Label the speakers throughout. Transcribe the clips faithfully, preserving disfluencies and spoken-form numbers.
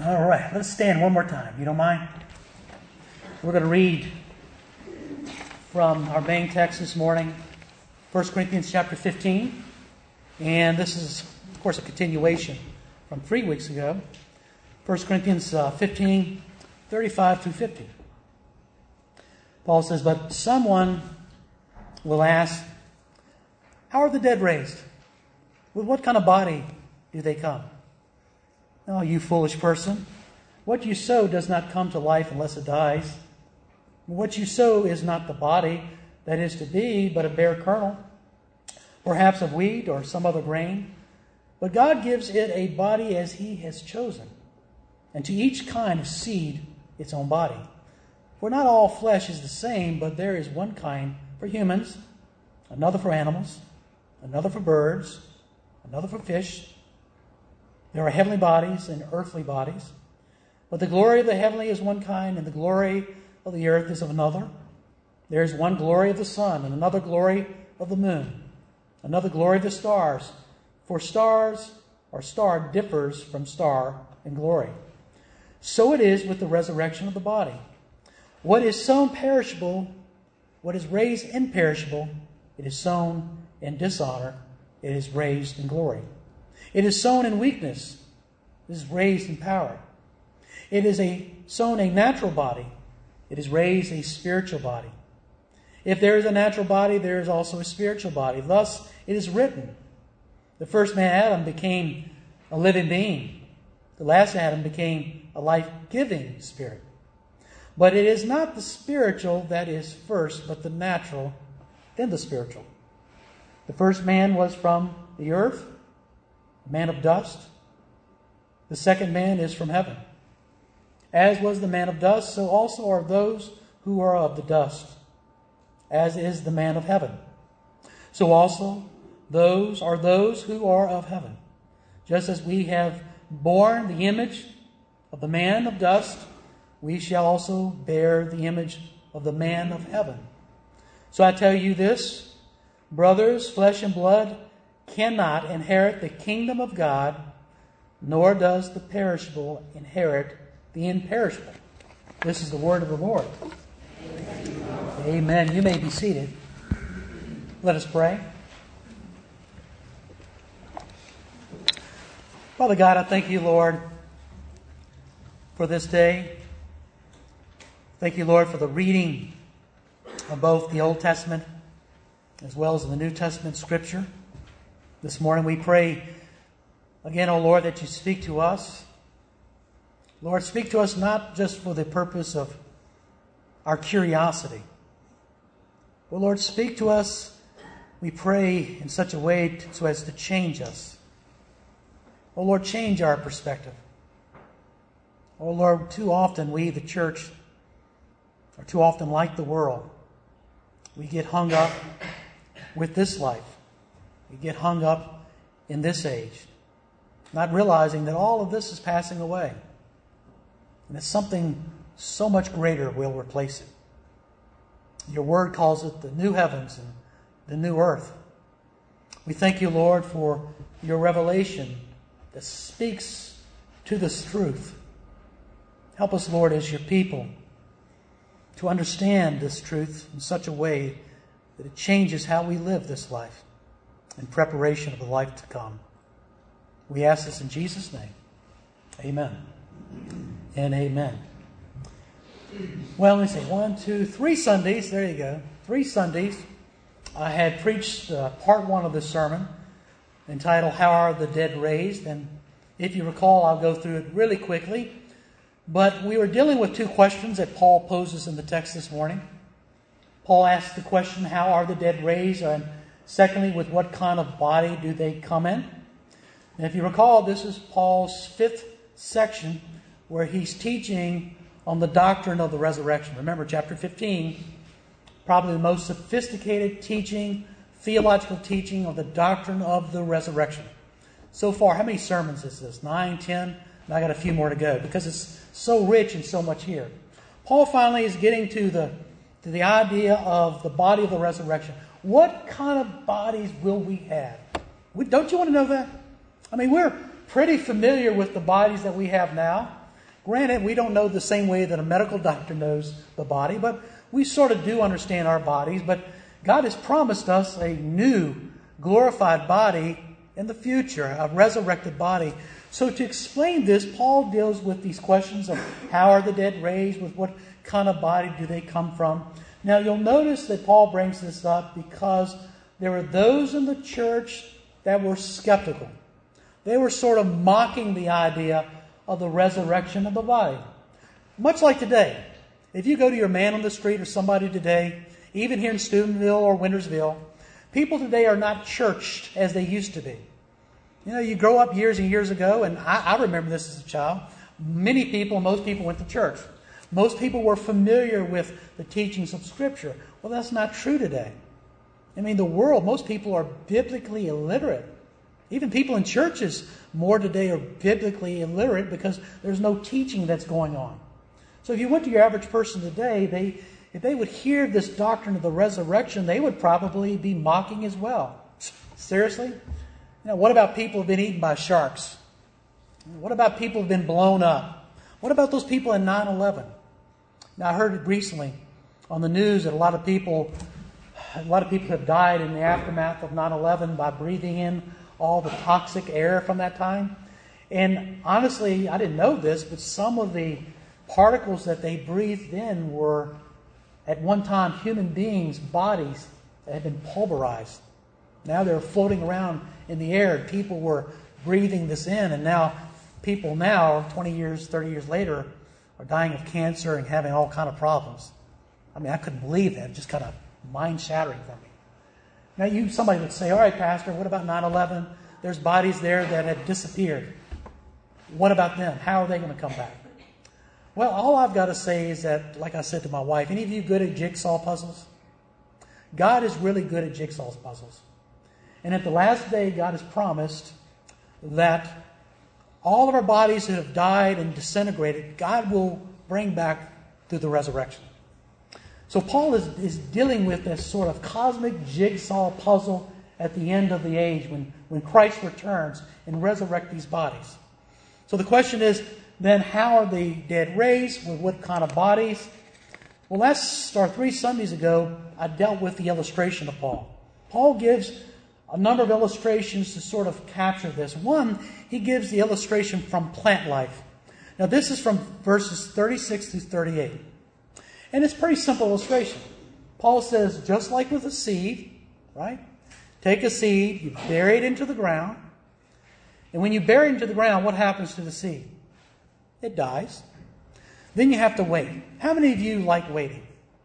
Speaker 1: All right, let's stand one more time. You don't mind? We're going to read from our main text this morning, First Corinthians chapter fifteen. And this is, of course, a continuation from three weeks ago. First Corinthians uh, fifteen, thirty-five through fifty. Paul says, "But someone will ask, how are the dead raised? With what kind of body do they come? Oh, you foolish person, what you sow does not come to life unless it dies. What you sow is not the body that is to be, but a bare kernel, perhaps of wheat or some other grain. But God gives it a body as He has chosen, and to each kind of seed its own body. For not all flesh is the same, but there is one kind for humans, another for animals, another for birds, another for fish. There are heavenly bodies and earthly bodies, but the glory of the heavenly is one kind, and the glory of the earth is of another. There is one glory of the sun, and another glory of the moon, another glory of the stars. For stars or star differs from star in glory. So it is with the resurrection of the body. What is sown perishable, what is raised imperishable, it is sown in dishonor, it is raised in glory. It is sown in weakness, it is raised in power. It is a sown a natural body, it is raised a spiritual body. If there is a natural body, there is also a spiritual body. Thus it is written, the first man Adam became a living being. The last Adam became a life-giving spirit. But it is not the spiritual that is first, but the natural, then the spiritual. The first man was from the earth, a man of dust. The second man is from heaven. As was the man of dust, so also are those who are of the dust, as is the man of heaven. So also those are those who are of heaven. Just as we have borne the image of the man of dust, we shall also bear the image of the man of heaven. So I tell you this, brothers, flesh and blood cannot inherit the kingdom of God, nor does the perishable inherit the imperishable." This is the word of the Lord. Amen. Amen. You may be seated. Let us pray. Father God, I thank you, Lord, for this day. Thank you, Lord, for the reading of both the Old Testament as well as the New Testament Scripture. This morning we pray again, O Lord, that you speak to us. Lord, speak to us not just for the purpose of our curiosity, but Lord, speak to us, we pray, in such a way so as to change us. O Lord, change our perspective. O Lord, too often we, the church, are too often like the world. We get hung up with this life. We get hung up in this age, not realizing that all of this is passing away. And that something so much greater will replace it. Your word calls it the new heavens and the new earth. We thank you, Lord, for your revelation that speaks to this truth. Help us, Lord, as your people, to understand this truth in such a way that it changes how we live this life in preparation of the life to come. We ask this in Jesus' name. Amen. And amen. Well, let me see. One, two, three Sundays. There you go. Three Sundays. I had preached uh, part one of this sermon entitled, "How Are the Dead Raised?" And if you recall, I'll go through it really quickly. But we were dealing with two questions that Paul poses in the text this morning. Paul asks the question, how are the dead raised? And secondly, with what kind of body do they come in? And if you recall, this is Paul's fifth section where he's teaching on the doctrine of the resurrection. Remember, chapter fifteen, probably the most sophisticated teaching, theological teaching of the doctrine of the resurrection. So far, how many sermons is this? Nine, ten? And I got a few more to go because it's so rich and so much here. Paul finally is getting to the, to the idea of the body of the resurrection. What kind of bodies will we have? We, don't you want to know that? I mean, we're pretty familiar with the bodies that we have now. Granted, we don't know the same way that a medical doctor knows the body, but we sort of do understand our bodies. But God has promised us a new, glorified body in the future, a resurrected body. So to explain this, Paul deals with these questions of how are the dead raised, with what kind of body do they come from. Now you'll notice that Paul brings this up because there were those in the church that were skeptical. They were sort of mocking the idea of the resurrection of the body. Much like today. If you go to your man on the street or somebody today, even here in Steubenville or Wintersville, people today are not churched as they used to be. You know, you grow up years and years ago, and I, I remember this as a child. Many people, most people went to church. Most people were familiar with the teachings of Scripture. Well, that's not true today. I mean, the world, most people are biblically illiterate. Even people in churches more today are biblically illiterate because there's no teaching that's going on. So if you went to your average person today, they if they would hear this doctrine of the resurrection, they would probably be mocking as well. Seriously? You know, what about people who've been eaten by sharks? What about people who've been blown up? What about those people in nine eleven? Now, I heard recently on the news that a lot of people, a lot of people have died in the aftermath of nine eleven by breathing in all the toxic air from that time. And honestly, I didn't know this, but some of the particles that they breathed in were, at one time, human beings' bodies that had been pulverized. Now they're floating around in the air, and people were breathing this in, and now people now, twenty years, thirty years later, are dying of cancer and having all kind of problems. I mean, I couldn't believe that. It just kind of mind-shattering for me. Now, you somebody would say, all right, Pastor, what about nine eleven? There's bodies there that had disappeared. What about them? How are they going to come back? Well, all I've got to say is that, like I said to my wife, any of you good at jigsaw puzzles? God is really good at jigsaw puzzles. And at the last day, God has promised that all of our bodies that have died and disintegrated, God will bring back through the resurrection. So Paul is, is dealing with this sort of cosmic jigsaw puzzle at the end of the age when, when Christ returns and resurrects these bodies. So the question is, then how are the dead raised? With what kind of bodies? Well, last or three Sundays ago, I dealt with the illustration of Paul. Paul gives a number of illustrations to sort of capture this. One, he gives the illustration from plant life. Now, this is from verses thirty-six through thirty-eight. And it's a pretty simple illustration. Paul says, just like with a seed, right? Take a seed, you bury it into the ground. And when you bury it into the ground, what happens to the seed? It dies. Then you have to wait. How many of you like waiting?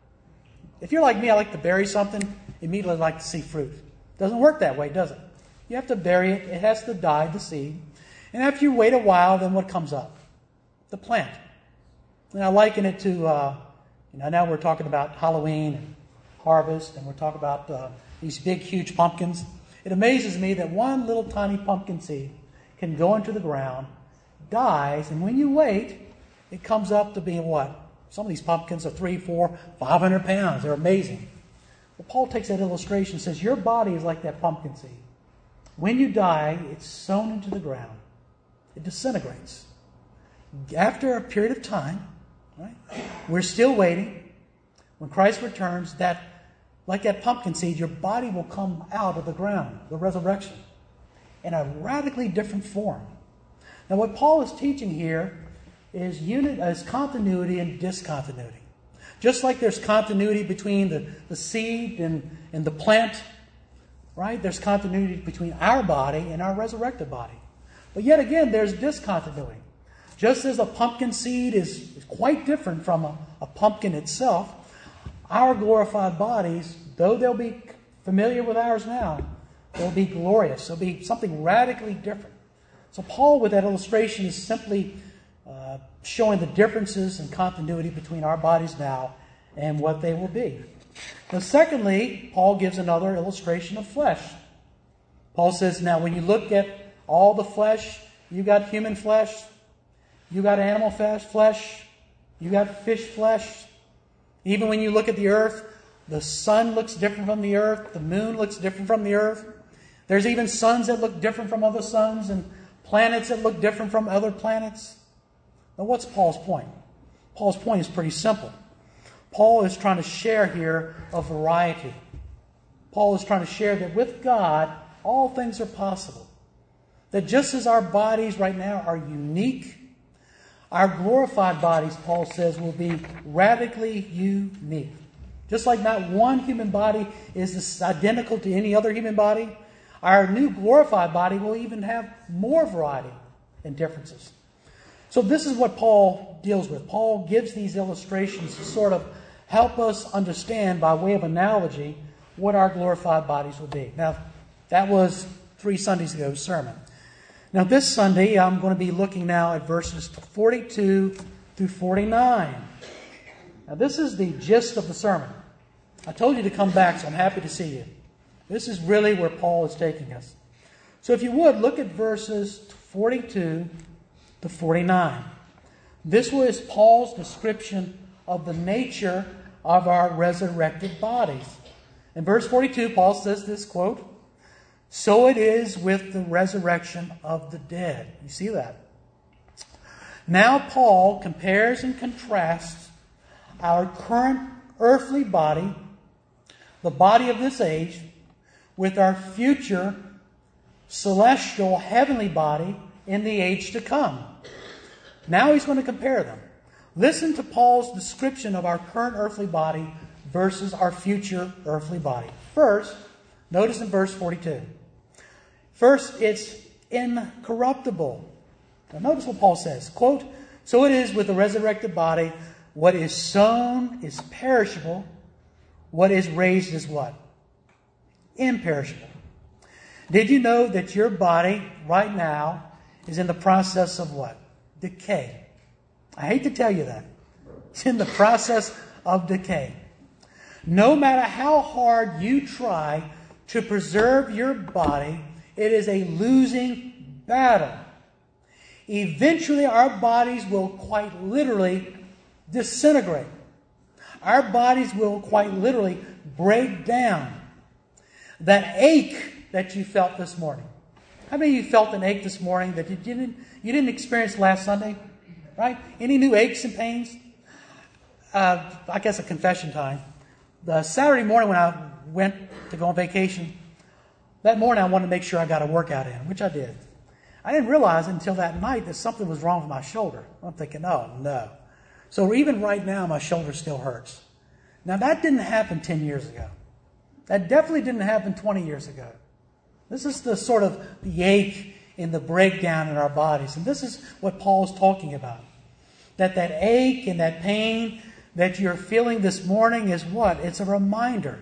Speaker 1: If you're like me, I like to bury something, immediately like to see fruit. Doesn't work that way, does it? You have to bury it. It has to die, the seed. And after you wait a while, then what comes up? The plant. And I liken it to, uh, you know, now we're talking about Halloween and harvest, and we're talking about uh, these big, huge pumpkins. It amazes me that one little tiny pumpkin seed can go into the ground, dies, and when you wait, it comes up to be what? Some of these pumpkins are three, four, five hundred pounds. They're amazing. Well, Paul takes that illustration and says, your body is like that pumpkin seed. When you die, it's sown into the ground. It disintegrates. After a period of time, right, we're still waiting. When Christ returns, that, like that pumpkin seed, your body will come out of the ground, the resurrection, in a radically different form. Now, what Paul is teaching here is unit, is continuity and discontinuity. Just like there's continuity between the, the seed and, and the plant, right? There's continuity between our body and our resurrected body. But yet again, there's discontinuity. Just as a pumpkin seed is, is quite different from a, a pumpkin itself, our glorified bodies, though they'll be familiar with ours now, they'll be glorious. They'll be something radically different. So Paul, with that illustration, is simply uh, showing the differences and continuity between our bodies now and what they will be. Now, secondly, Paul gives another illustration of flesh. Paul says, now when you look at all the flesh, you got human flesh, you got animal flesh, flesh, you got fish flesh. Even when you look at the earth, the sun looks different from the earth, the moon looks different from the earth. There's even suns that look different from other suns and planets that look different from other planets. Now, what's Paul's point? Paul's point is pretty simple. Paul is trying to share here a variety. Paul is trying to share that with God, all things are possible. That just as our bodies right now are unique, our glorified bodies, Paul says, will be radically unique. Just like not one human body is identical to any other human body, our new glorified body will even have more variety and differences. So this is what Paul deals with. Paul gives these illustrations to sort of help us understand, by way of analogy, what our glorified bodies will be. Now, that was three Sundays ago's sermon. Now, this Sunday, I'm going to be looking now at verses forty-two through forty-nine. Now, this is the gist of the sermon. I told you to come back, so I'm happy to see you. This is really where Paul is taking us. So if you would, look at verses forty-two to forty-nine. This was Paul's description of the nature of our resurrected bodies. In verse forty-two, Paul says this, quote, "So it is with the resurrection of the dead." You see that? Now Paul compares and contrasts our current earthly body, the body of this age, with our future celestial heavenly body in the age to come. Now he's going to compare them. Listen to Paul's description of our current earthly body versus our future earthly body. First, notice in verse forty-two. First, it's incorruptible. Now notice what Paul says. Quote, "So it is with the resurrected body, what is sown is perishable, what is raised is what? Imperishable. Did you know that your body right now is in the process of what? Decay. I hate to tell you that. It's in the process of decay. No matter how hard you try to preserve your body, it is a losing battle. Eventually, our bodies will quite literally disintegrate. Our bodies will quite literally break down. That ache that you felt this morning. How many of you felt an ache this morning that you didn't you didn't experience last Sunday? Right? Any new aches and pains? Uh, I guess a confession time. The Saturday morning when I went to go on vacation, that morning I wanted to make sure I got a workout in, which I did. I didn't realize until that night that something was wrong with my shoulder. I'm thinking, oh, no. So even right now, my shoulder still hurts. Now, that didn't happen ten years ago. That definitely didn't happen twenty years ago. This is the sort of the ache and the breakdown in our bodies. And this is what Paul's talking about. That that ache and that pain that you're feeling this morning is what? It's a reminder.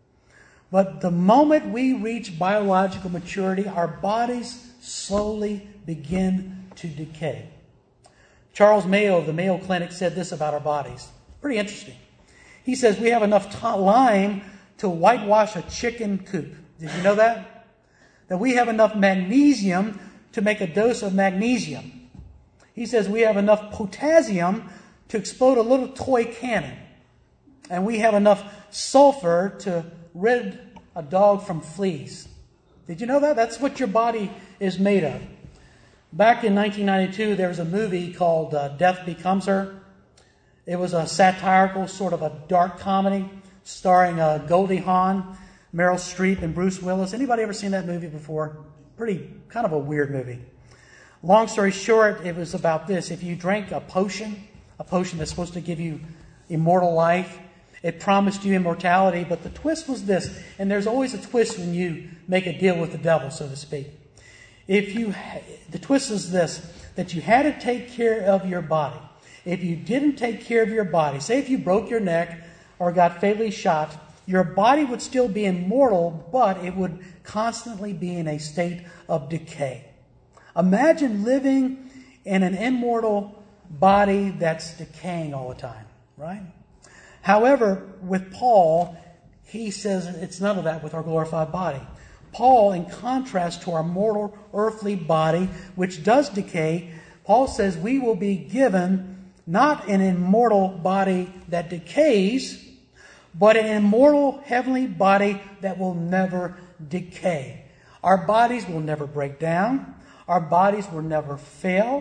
Speaker 1: But the moment we reach biological maturity, our bodies slowly begin to decay. Charles Mayo of the Mayo Clinic said this about our bodies. Pretty interesting. He says we have enough t- lime to whitewash a chicken coop. Did you know that? That we have enough magnesium to make a dose of magnesium. He says we have enough potassium to explode a little toy cannon. And we have enough sulfur to rid a dog from fleas. Did you know that? That's what your body is made of. Back in nineteen ninety-two, there was a movie called uh, Death Becomes Her. It was a satirical, sort of a dark comedy starring uh, Goldie Hawn, Meryl Streep, and Bruce Willis. Anybody ever seen that movie before? Pretty, kind of a weird movie. Long story short, it was about this. If you drank a potion, a potion that's supposed to give you immortal life, it promised you immortality, but the twist was this, and there's always a twist when you make a deal with the devil, so to speak. If you, the twist is this, that you had to take care of your body. If you didn't take care of your body, say if you broke your neck or got fatally shot, your body would still be immortal, but it would constantly be in a state of decay. Imagine living in an immortal body that's decaying all the time, right? However, with Paul, he says it's none of that with our glorified body. Paul, in contrast to our mortal earthly body, which does decay, Paul says we will be given not an immortal body that decays, but an immortal heavenly body that will never decay. Our bodies will never break down. Our bodies will never fail.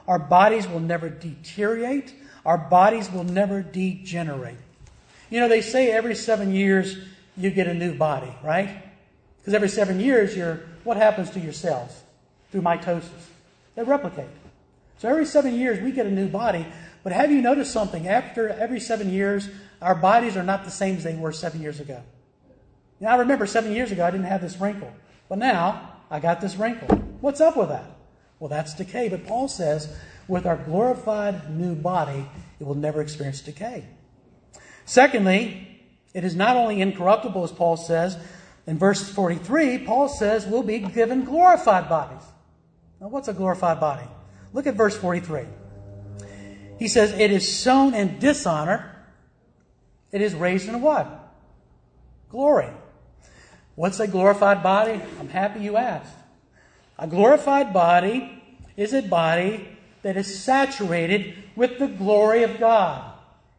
Speaker 1: our bodies will never deteriorate. Our bodies will never degenerate. You know, they say every seven years you get a new body, right? Because every seven years, you're, what happens to your cells? Through mitosis. They replicate. So every seven years we get a new body. But have you noticed something? After every seven years, our bodies are not the same as they were seven years ago. Now, I remember seven years ago I didn't have this wrinkle. But now I got this wrinkle. What's up with that? Well, that's decay. But Paul says with our glorified new body, it will never experience decay. Secondly, it is not only incorruptible, as Paul says. In verse forty-three, Paul says we'll be given glorified bodies. Now, what's a glorified body? Look at verse forty-three. He says, it is sown in dishonor. It is raised in what? Glory. What's a glorified body? I'm happy you asked. A glorified body is a body that is saturated with the glory of God.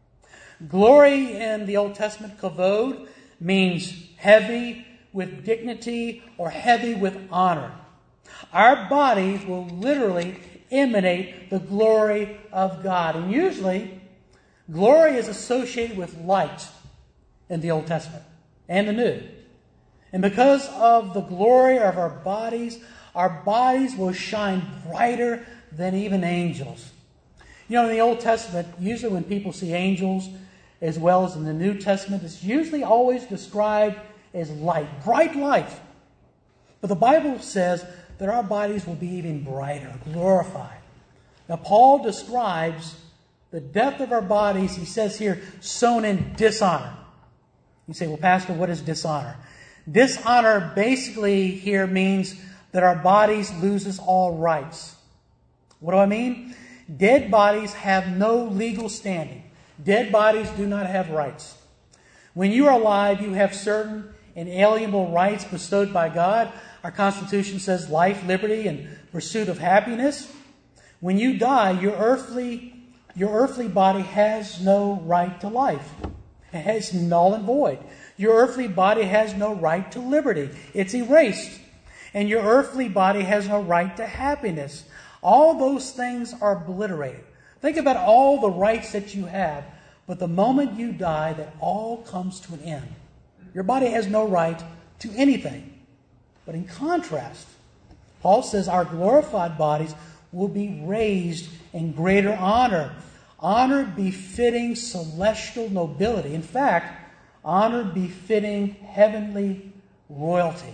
Speaker 1: Glory in the Old Testament, kavod, means heavy with dignity or heavy with honor. Our bodies will literally emanate the glory of God. And usually, glory is associated with light in the Old Testament and the New. And because of the glory of our bodies, our bodies will shine brighter than even angels. You know, in the Old Testament, usually when people see angels, as well as in the New Testament, it's usually always described as light, bright light. But the Bible says that our bodies will be even brighter, glorified. Now, Paul describes the death of our bodies, he says here, sown in dishonor. You say, well, Pastor, what is dishonor? Dishonor basically here means that our bodies loses all rights. What do I mean? Dead bodies have no legal standing. Dead bodies do not have rights. When you are alive, you have certain inalienable rights bestowed by God. Our Constitution says life, liberty, and pursuit of happiness. When you die, your earthly, your earthly body has no right to life. It has null and void. Your earthly body has no right to liberty. It's erased. And your earthly body has no right to happiness. All those things are obliterated. Think about all the rights that you have, but the moment you die, that all comes to an end. Your body has no right to anything. But in contrast, Paul says our glorified bodies will be raised in greater honor. Honor befitting celestial nobility. In fact, honor befitting heavenly royalty.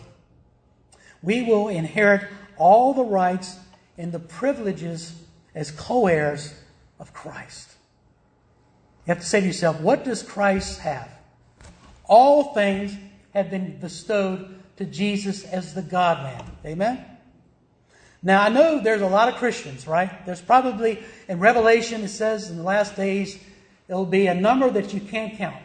Speaker 1: We will inherit all the rights and the privileges as co-heirs of Christ. You have to say to yourself, what does Christ have? All things have been bestowed to Jesus as the God-man. Amen? Now, I know there's a lot of Christians, right? There's probably, in Revelation, it says in the last days, it'll be a number that you can't count.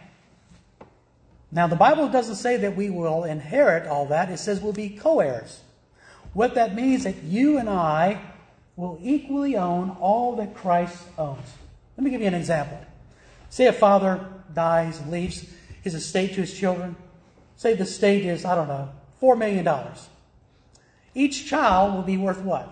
Speaker 1: Now, the Bible doesn't say that we will inherit all that. It says we'll be co-heirs. What that means is that you and I will equally own all that Christ owns. Let me give you an example. Say a father dies and leaves his estate to his children. Say the estate is, I don't know, four million dollars. Each child will be worth what?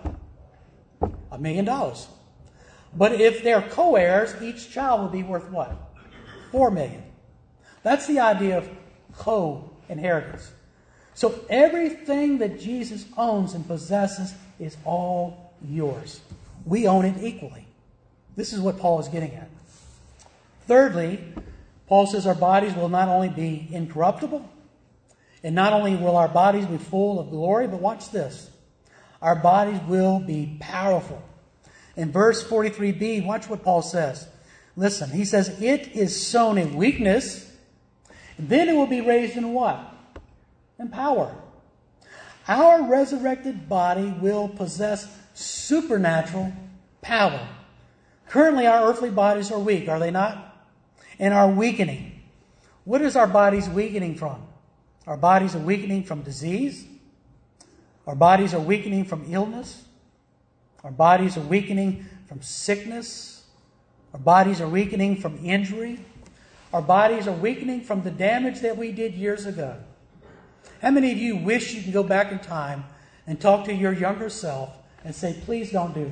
Speaker 1: A million dollars. But if they're co-heirs, each child will be worth what? Four million. That's the idea of co-inheritance. So everything that Jesus owns and possesses is all yours. We own it equally. This is what Paul is getting at. Thirdly, Paul says our bodies will not only be incorruptible, and not only will our bodies be full of glory, but watch this. Our bodies will be powerful. In verse forty-three b, watch what Paul says. Listen, he says, it is sown in weakness, then it will be raised in what? In power. Our resurrected body will possess supernatural power. Currently, our earthly bodies are weak, are they not? And are weakening. What is our bodies weakening from? Our bodies are weakening from disease. Our bodies are weakening from illness. Our bodies are weakening from sickness. Our bodies are weakening from injury. Our bodies are weakening from the damage that we did years ago. How many of you wish you could go back in time and talk to your younger self and say, please don't do that?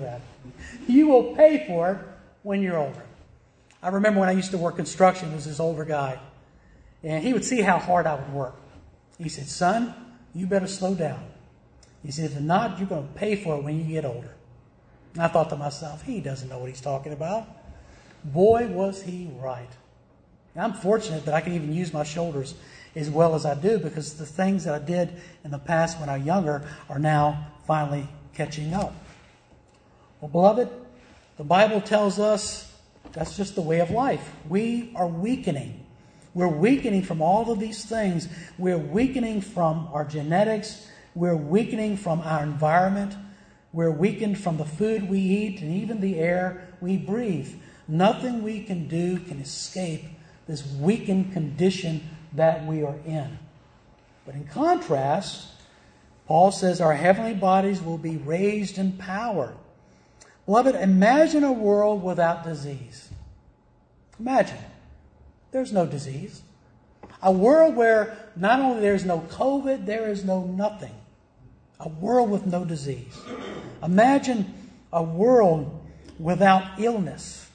Speaker 1: You will pay for it when you're older. I remember when I used to work construction, there was this older guy. And he would see how hard I would work. He said, son, you better slow down. He said, if not, you're going to pay for it when you get older. And I thought to myself, he doesn't know what he's talking about. Boy, was he right. And I'm fortunate that I can even use my shoulders as well as I do, because the things that I did in the past when I was younger are now finally catching up. Well, beloved, the Bible tells us that's just the way of life. We are weakening. We're weakening from all of these things. We're weakening from our genetics. We're weakening from our environment. We're weakened from the food we eat and even the air we breathe. Nothing we can do can escape this weakened condition that we are in. But in contrast, Paul says our heavenly bodies will be raised in power. Beloved, imagine a world without disease. Imagine. There's no disease. A world where not only there's no COVID, there is no nothing. A world with no disease. Imagine a world without illness.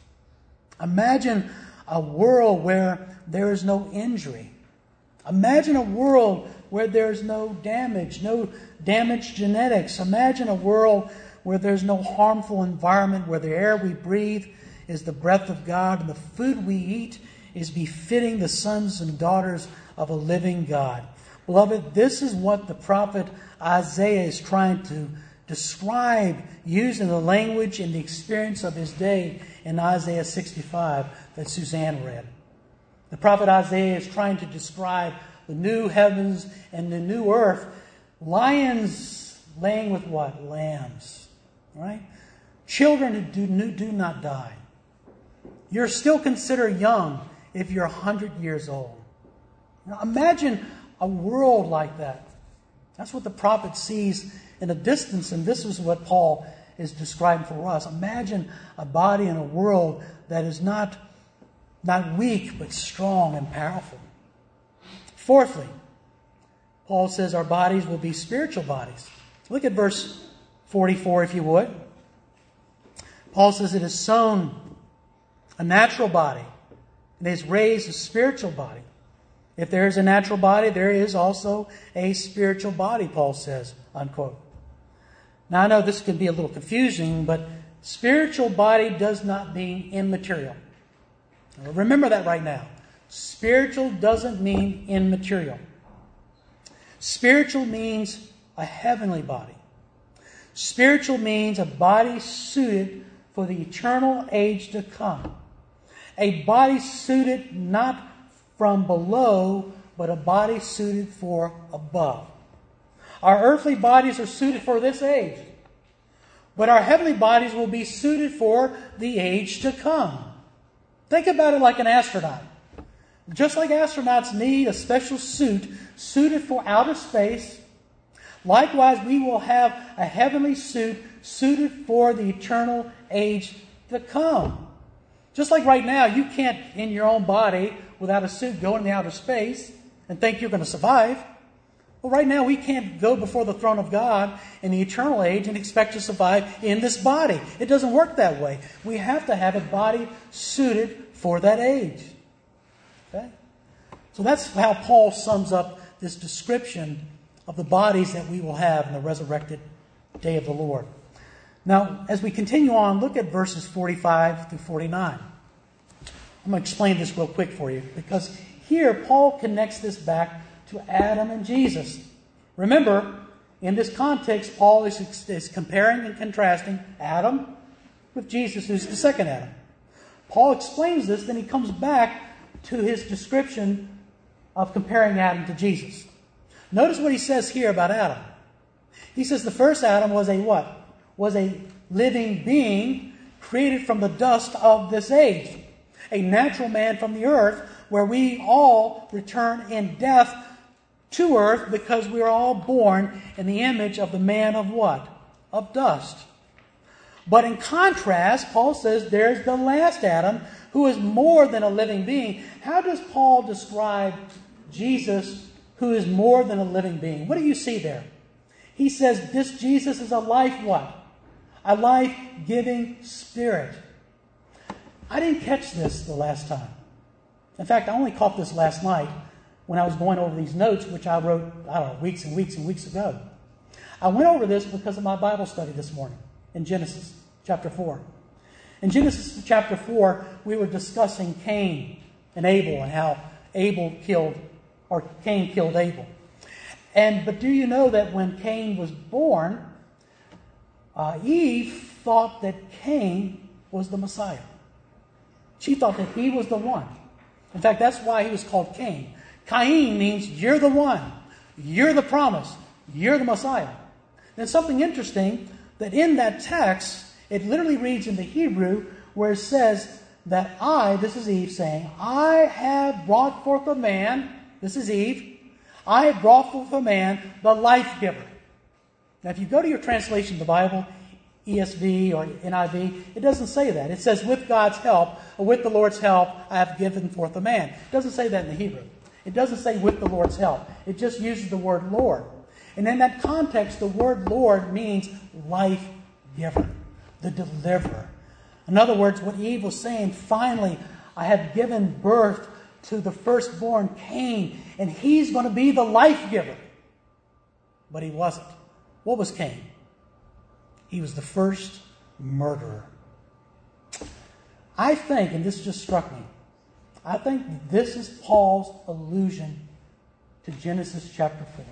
Speaker 1: Imagine a world where there is no injury. Imagine a world where there's no damage, no damaged genetics. Imagine a world where there's no harmful environment, where the air we breathe is the breath of God and the food we eat is befitting the sons and daughters of a living God. Beloved, this is what the prophet Isaiah is trying to describe using the language and the experience of his day in Isaiah sixty-five that Suzanne read. The prophet Isaiah is trying to describe the new heavens and the new earth. Lions laying with what? Lambs. Right? Children who do, do not die. You're still considered young if you're one hundred years old. Now imagine a world like that. That's what the prophet sees in the distance, and this is what Paul is describing for us. Imagine a body in a world that is not, not weak, but strong and powerful. Fourthly, Paul says our bodies will be spiritual bodies. Look at verse forty-four, if you would. Paul says it is sown a natural body, and is raised a spiritual body. If there is a natural body, there is also a spiritual body, Paul says, unquote. Now, I know this can be a little confusing, but spiritual body does not mean immaterial. Now, remember that right now. Spiritual doesn't mean immaterial. Spiritual means a heavenly body. Spiritual means a body suited for the eternal age to come. A body suited not from below, but a body suited for above. Our earthly bodies are suited for this age, but our heavenly bodies will be suited for the age to come. Think about it like an astronaut. Just like astronauts need a special suit suited for outer space, likewise we will have a heavenly suit suited for the eternal age to come. Just like right now, you can't, in your own body, without a suit, go into outer space and think you're going to survive. Well, right now, we can't go before the throne of God in the eternal age and expect to survive in this body. It doesn't work that way. We have to have a body suited for that age. Okay? So that's how Paul sums up this description of the bodies that we will have in the resurrected day of the Lord. Now, as we continue on, look at verses forty-five through forty-nine. I'm going to explain this real quick for you, because here Paul connects this back to Adam and Jesus. Remember, in this context, Paul is, is comparing and contrasting Adam with Jesus, who's the second Adam. Paul explains this, then he comes back to his description of comparing Adam to Jesus. Notice what he says here about Adam. He says the first Adam was a what? Was a living being created from the dust of this age. A natural man from the earth, where we all return in death to earth because we are all born in the image of the man of what? Of dust. But in contrast, Paul says there's the last Adam, who is more than a living being. How does Paul describe Jesus, who is more than a living being? What do you see there? He says this Jesus is a life what? a life-giving spirit. I didn't catch this the last time. In fact, I only caught this last night when I was going over these notes, which I wrote, I don't know, weeks and weeks and weeks ago. I went over this because of my Bible study this morning in Genesis chapter four. In Genesis chapter four, we were discussing Cain and Abel and how Abel killed, or Cain killed Abel. And but do you know that when Cain was born, uh, Eve thought that Cain was the Messiah. She thought that he was the one. In fact, that's why he was called Cain. Cain means you're the one. You're the promise. You're the Messiah. And it's something interesting that in that text, it literally reads in the Hebrew where it says that I, this is Eve saying, I have brought forth a man, this is Eve, I have brought forth a man, the life giver. Now if you go to your translation of the Bible, E S V or N I V, it doesn't say that. It says with God's help, or with the Lord's help, I have given forth a man. It doesn't say that in the Hebrew. It doesn't say with the Lord's help. It just uses the word Lord. And in that context, the word Lord means life giver, the deliverer. In other words, what Eve was saying, finally, I have given birth to the firstborn Cain, and he's going to be the life giver. But he wasn't. What was Cain? He was the first murderer. I think, and this just struck me, I think this is Paul's allusion to Genesis chapter four.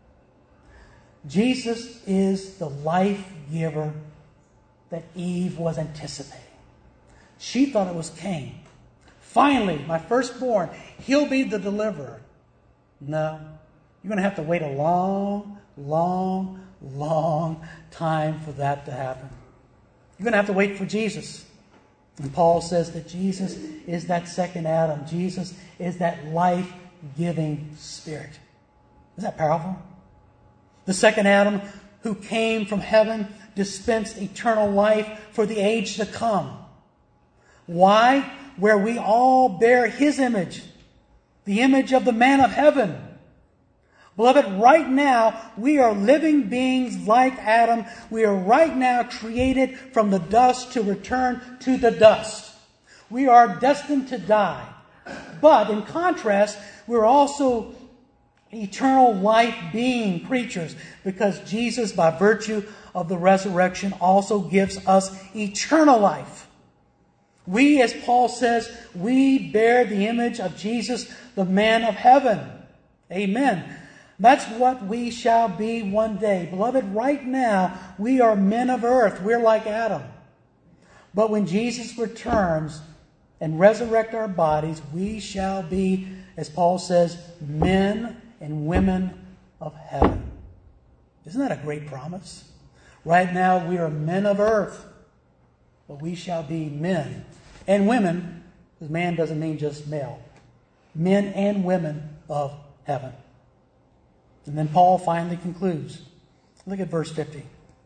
Speaker 1: Jesus is the life giver that Eve was anticipating. She thought it was Cain. Finally, my firstborn, he'll be the deliverer. No, you're going to have to wait a long, long, long time for that to happen. You're going to have to wait for Jesus. And Paul says that Jesus is that second Adam. Jesus is that life-giving spirit. Isn't that powerful? The second Adam who came from heaven dispensed eternal life for the age to come. Why? Where we all bear his image, the image of the man of heaven. Beloved, right now, we are living beings like Adam. We are right now created from the dust to return to the dust. We are destined to die. But in contrast, we're also eternal life being creatures because Jesus, by virtue of the resurrection, also gives us eternal life. We, as Paul says, we bear the image of Jesus, the man of heaven. Amen. That's what we shall be one day. Beloved, right now, we are men of earth. We're like Adam. But when Jesus returns and resurrect our bodies, we shall be, as Paul says, men and women of heaven. Isn't that a great promise? Right now, we are men of earth, but we shall be men and women, because man doesn't mean just male. Men and women of heaven. And then Paul finally concludes. Look at verse fifty.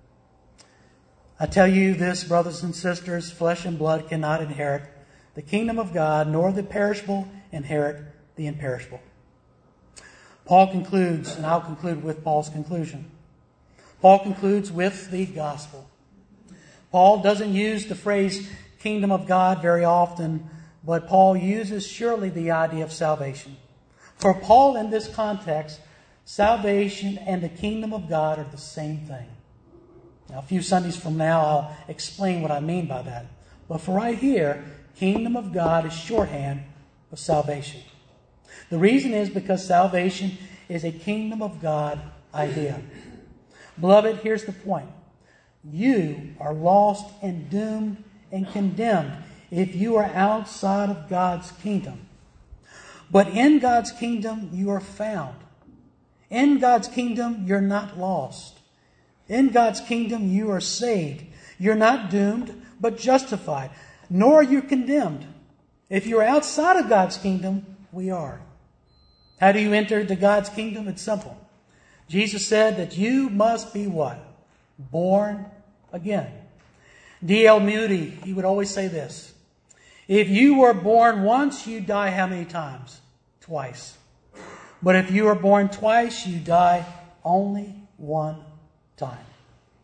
Speaker 1: I tell you this, brothers and sisters, flesh and blood cannot inherit the kingdom of God, nor the perishable inherit the imperishable. Paul concludes, and I'll conclude with Paul's conclusion. Paul concludes with the gospel. Paul doesn't use the phrase kingdom of God very often, but Paul uses surely the idea of salvation. For Paul, in this context, salvation and the kingdom of God are the same thing. Now, a few Sundays from now, I'll explain what I mean by that. But for right here, kingdom of God is shorthand for salvation. The reason is because salvation is a kingdom of God idea. Beloved, here's the point. You are lost and doomed and condemned if you are outside of God's kingdom. But in God's kingdom, you are found. In God's kingdom, you're not lost. In God's kingdom, you are saved. You're not doomed, but justified. Nor are you condemned. If you're outside of God's kingdom, we are. How do you enter into God's kingdom? It's simple. Jesus said that you must be what? Born again. D L Moody, he would always say this. If you were born once, you die how many times? Twice. But if you are born twice, you die only one time.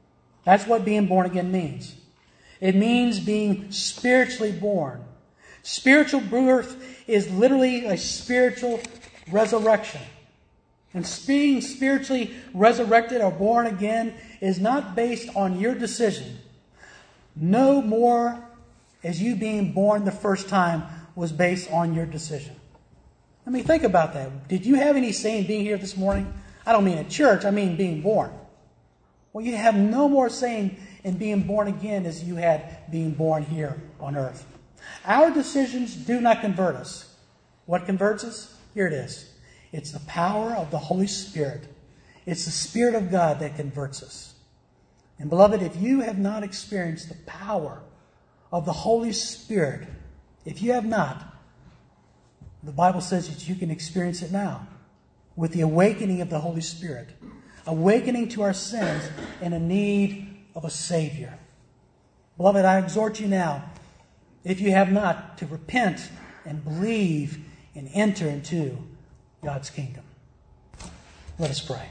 Speaker 1: That's what being born again means. It means being spiritually born. Spiritual birth is literally a spiritual resurrection. And being spiritually resurrected or born again is not based on your decision. No more as you being born the first time was based on your decision. I mean, think about that. Did you have any say in being here this morning? I don't mean at church, I mean being born. Well, you have no more say in being born again as you had being born here on earth. Our decisions do not convert us. What converts us? Here it is. It's the power of the Holy Spirit. It's the Spirit of God that converts us. And beloved, if you have not experienced the power of the Holy Spirit, if you have not, the Bible says that you can experience it now with the awakening of the Holy Spirit, awakening to our sins and a need of a Savior. Beloved, I exhort you now, if you have not, to repent and believe and enter into God's kingdom. Let us pray.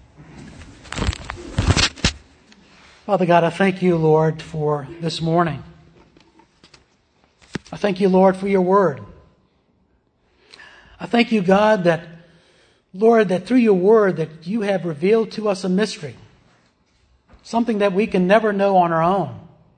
Speaker 1: Father God, I thank you, Lord, for this morning. I thank you, Lord, for your word. I thank you, God, that, Lord, that through your word that you have revealed to us a mystery, something that we can never know on our own,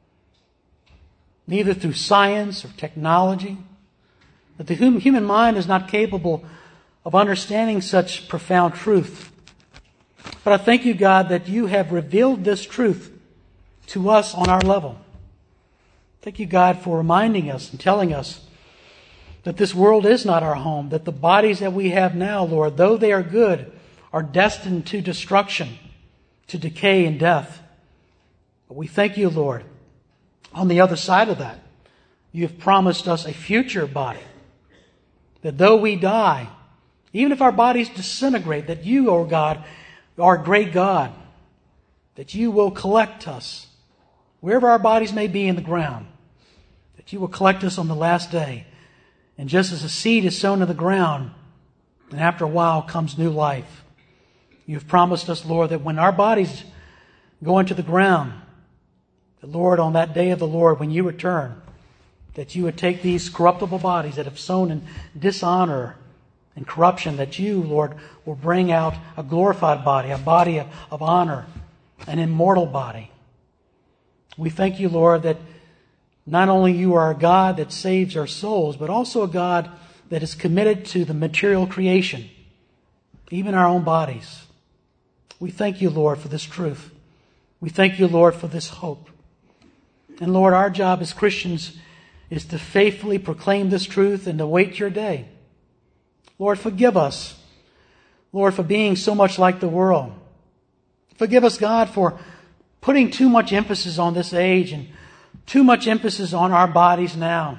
Speaker 1: neither through science or technology, that the human mind is not capable of understanding such profound truth. But I thank you, God, that you have revealed this truth to us on our level. Thank you, God, for reminding us and telling us that this world is not our home, that the bodies that we have now, Lord, though they are good, are destined to destruction, to decay and death. But we thank you, Lord, on the other side of that, you have promised us a future body, that though we die, even if our bodies disintegrate, that you, O God, are a great God, that you will collect us, wherever our bodies may be in the ground, that you will collect us on the last day. And just as a seed is sown in the ground, and after a while comes new life, you've promised us, Lord, that when our bodies go into the ground, that, Lord, on that day of the Lord, when you return, that you would take these corruptible bodies that have sown in dishonor and corruption, that you, Lord, will bring out a glorified body, a body of, of honor, an immortal body. We thank you, Lord, that not only you are a God that saves our souls, but also a God that is committed to the material creation, even our own bodies. We thank you, Lord, for this truth. We thank you, Lord, for this hope. And Lord, our job as Christians is to faithfully proclaim this truth and to wait your day. Lord, forgive us, Lord, for being so much like the world. Forgive us, God, for putting too much emphasis on this age and too much emphasis on our bodies now.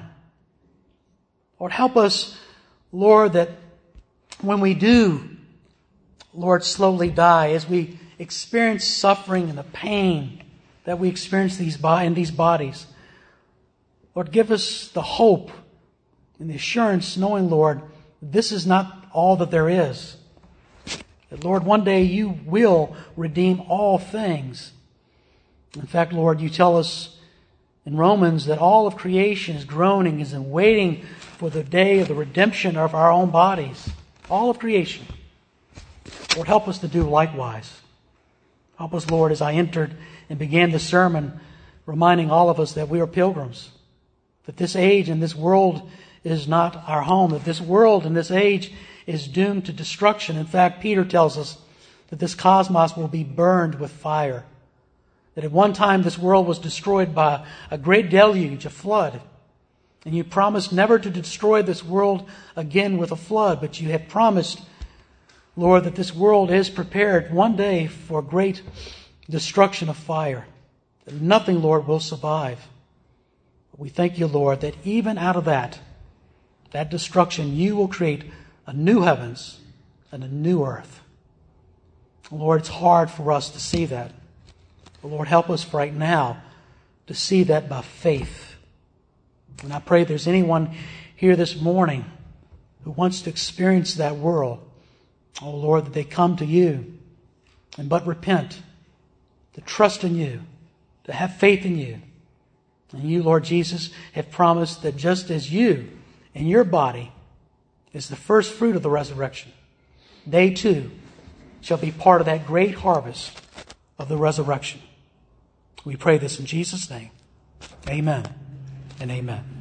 Speaker 1: Lord, help us, Lord, that when we do, Lord, slowly die, as we experience suffering and the pain that we experience these in these bodies, Lord, give us the hope and the assurance, knowing, Lord, this is not all that there is. That, Lord, one day you will redeem all things. In fact, Lord, you tell us in Romans that all of creation is groaning, is waiting for the day of the redemption of our own bodies. All of creation. Lord, help us to do likewise. Help us, Lord, as I entered and began the sermon, reminding all of us that we are pilgrims. That this age and this world is not our home. That this world and this age is doomed to destruction. In fact, Peter tells us that this cosmos will be burned with fire. That at one time this world was destroyed by a great deluge, a flood. And you promised never to destroy this world again with a flood, but you have promised, Lord, that this world is prepared one day for great destruction of fire. That nothing, Lord, will survive. But we thank you, Lord, that even out of that, that destruction, you will create a new heavens and a new earth. Lord, it's hard for us to see that. But Lord, help us right now to see that by faith. And I pray if there's anyone here this morning who wants to experience that world, oh Lord, that they come to you and but repent, to trust in you, to have faith in you. And you, Lord Jesus, have promised that just as you and your body is the first fruit of the resurrection, they too shall be part of that great harvest of the resurrection. We pray this in Jesus' name. Amen and amen.